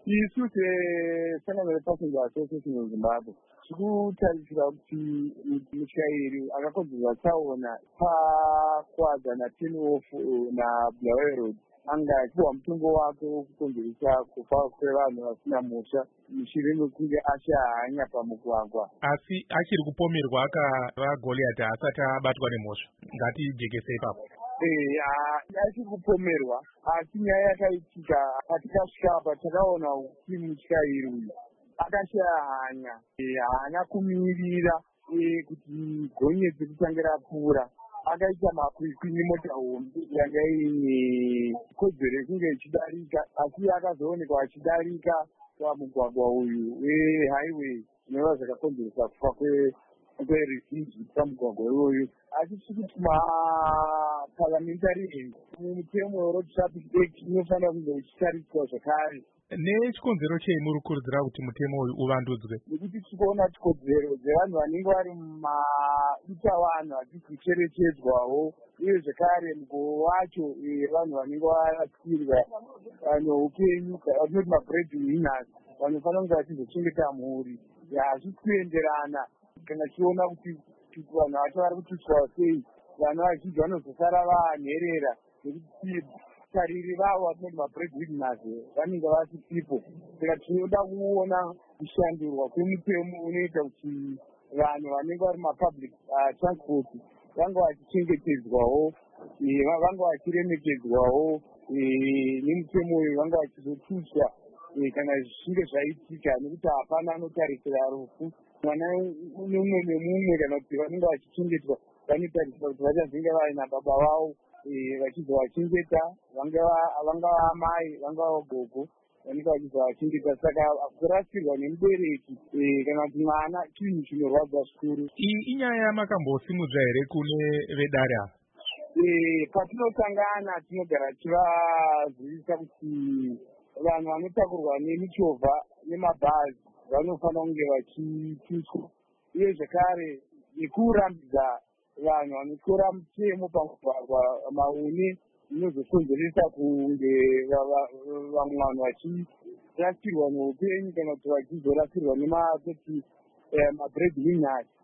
isu sesangano repassenger association muzimbabwe tikutarisira kuti mutyairi akakodzerwa tsaona pakuwadzana 10 off nabulawayo anga achipiwa mutongo wake wokukonzeresa kufa kwevanhu vasina mhosva mushure mekunge ashahanya pamugwagwa. Asi achiri kupomerwa akava Goliath asati abatwa nemhosva, ngatijekese ipapo. Achiri kupomerwa, asi nyaya yakaitika patikasvika apa takaona kuti mutyairi uyu akashahanya, haana kumirira kuti gonyeti kutange rapfuura. Akaita makwikwi nemota hombe yanga ine kodzero yekunge ichidarika, asi akazoonekwa achidarika pamugwagwa uyu wehighway zvinova zvakakonzeresa kufa kweruzhinji pamugwagwa iwoyu. Asi tiri kuti maparliamentary mutemo weroad traffic act inofanira kunge uchitariswa zvakare. Nechikonzero chei muri kukurudzira kuti mutemo uyu uvandudzwe? Nekuti tikuona chikodzero dzevanhu vanenge vari mumaitavanhu hadzisi kucherechedzwawo, uye zvekare mugove wacho vanhu vanenge varasikirwa neupenyu vatinoti mabreadwinners vanofanira kunge vachizochengeta mhuri. Hazvisi kuenderana kana tichiona kuti vanhu vacho vari kututswa sei, vanhu vazhinji vanozosara vanherera nekuti tariri vavo vatinoti mabreadwinners vanenge vasipipo. Saka tinoda kuona kushandurwa kwemutemo unoita kuti vanhu vanenge vari mapublic transport vange vachichengetedzwawo, vange vachiremekedzwawo, nemutemo uyu vange vachizotutswa kana zvichinge zvaitika, nekuti hapana anotarisira rufu. Mwana mumwe nemumwe kana kuti vanenge vachichengetwa vanotarisira kuti vachazenge vaina baba vavo vachizovachengeta, vangava amai, vangava gogo, vanenge vachizovachengeta. Saka kurasirwa nemubereki kana kuti mwana chinhu chinorwadza zvikuru. Iyi inyaya yamakambosimudza here kune vedare ava? Patinotangana tinogara tivazivisa kuti vanhu vanotakurwa nemichovha nemabhazi vanofanira kunge vachitutswa, uye zvekare nekurambidza vanhu vanotora mutemo pamugwagwa maune inozokonzeresa kunge vamwe vanhu vachirasirwa neupenyu kana kuti vachizorasirwa nematoti mabreadwinners.